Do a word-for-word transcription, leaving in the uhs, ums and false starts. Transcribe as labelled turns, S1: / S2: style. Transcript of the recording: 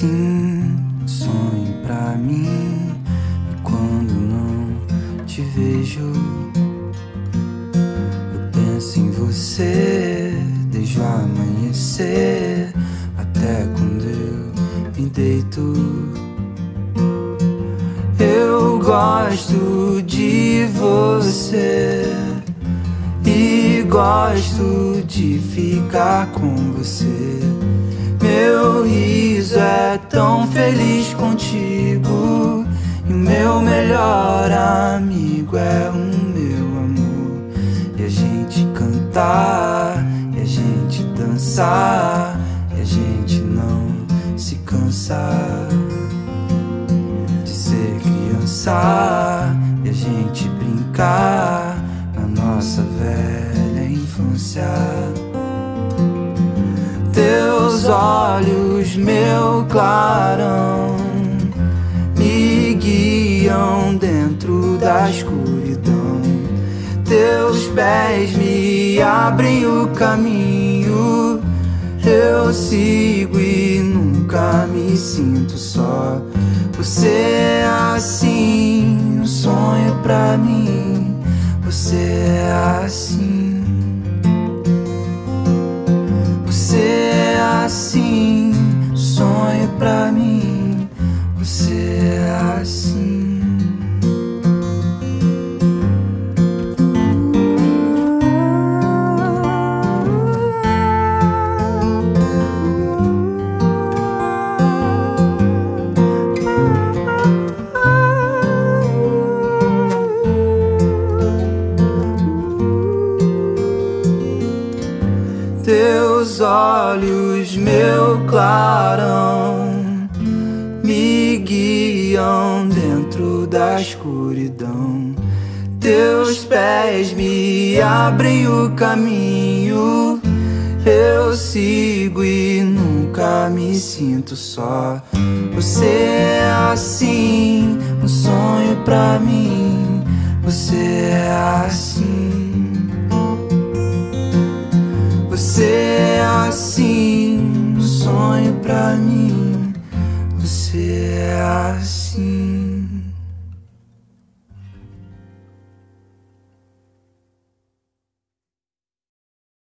S1: assim, um sonho pra mim. E quando não te vejo, eu penso em você desde o amanhecer até quando eu me deito. Eu gosto de você e gosto de ficar com você. Meu riso é tão feliz contigo, e o meu melhor amigo é o meu amor. E a gente cantar, e a gente dançar, e a gente não se cansar de ser criança, e a gente brincar na nossa velha infância. Teus olhos, meu clarão, me guiam dentro da escuridão. Teus pés me abrem o caminho, eu sigo e nunca me sinto só. Você é assim, um sonho pra mim. Você é assim. Você é assim, um sonho pra mim. Você é assim. Teus olhos, meu clarão, me guiam dentro da escuridão. Teus pés me abrem o caminho, eu sigo e nunca me sinto só. Você é assim, um sonho pra mim. Você é assim.